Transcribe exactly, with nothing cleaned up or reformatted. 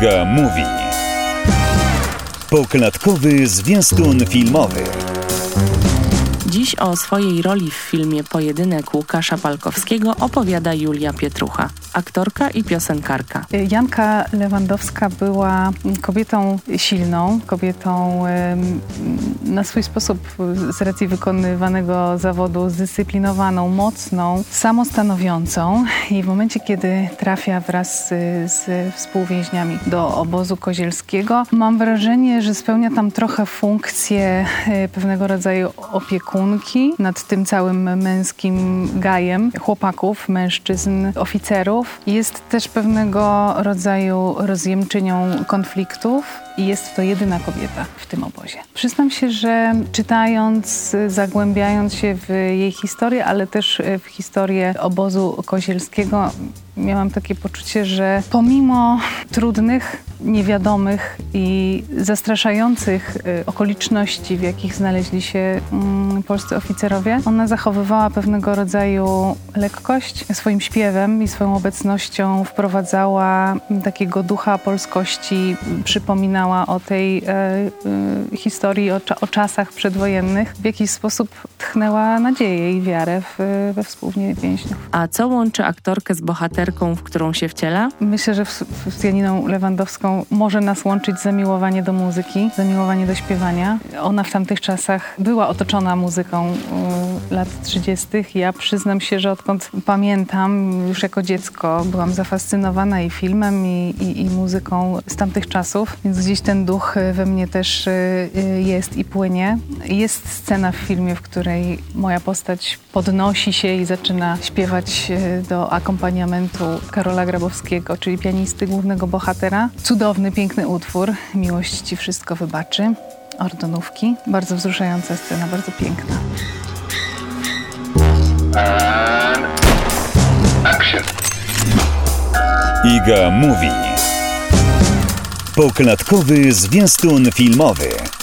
Iga Mówi. Poklatkowy zwiastun filmowy. Dziś o swojej roli w filmie Pojedynek Łukasza Palkowskiego opowiada Julia Pietrucha, aktorka i piosenkarka. Janka Lewandowska była kobietą silną, kobietą na swój sposób z racji wykonywanego zawodu zdyscyplinowaną, mocną, samostanowiącą i w momencie, kiedy trafia wraz z, z współwięźniami do obozu kozielskiego, mam wrażenie, że spełnia tam trochę funkcję pewnego rodzaju opiekunki nad tym całym męskim gajem chłopaków, mężczyzn, oficerów. Jest też pewnego rodzaju rozjemczynią konfliktów i jest to jedyna kobieta w tym obozie. Przyznam się, że czytając, zagłębiając się w jej historię, ale też w historię obozu kozielskiego, miałam takie poczucie, że pomimo trudnych, niewiadomych i zastraszających okoliczności, w jakich znaleźli się mm, polscy oficerowie, ona zachowywała pewnego rodzaju lekkość. Swoim śpiewem i swoją obecnością wprowadzała takiego ducha polskości, przypominała o tej e, e, historii, o, o czasach przedwojennych. W jakiś sposób tchnęła nadzieję i wiarę w, we współnie więźniów. A co łączy aktorkę z bohaterką, w którą się wciela? Myślę, że z, z Janiną Lewandowską może nas łączyć zamiłowanie do muzyki, zamiłowanie do śpiewania. Ona w tamtych czasach była otoczona muzyką y, lat trzydziestych. Ja przyznam się, że odkąd pamiętam, już jako dziecko byłam zafascynowana i filmem, i, i, i muzyką z tamtych czasów, więc gdzieś ten duch we mnie też y, jest i płynie. Jest scena w filmie, w której moja postać podnosi się i zaczyna śpiewać y, do akompaniamentu Karola Grabowskiego, czyli pianisty głównego bohatera. Cudowny, piękny utwór. Miłość ci wszystko wybaczy. Ordonówki. Bardzo wzruszająca scena, bardzo piękna. And action. Iga Mówi. Poklatkowy zwiastun filmowy.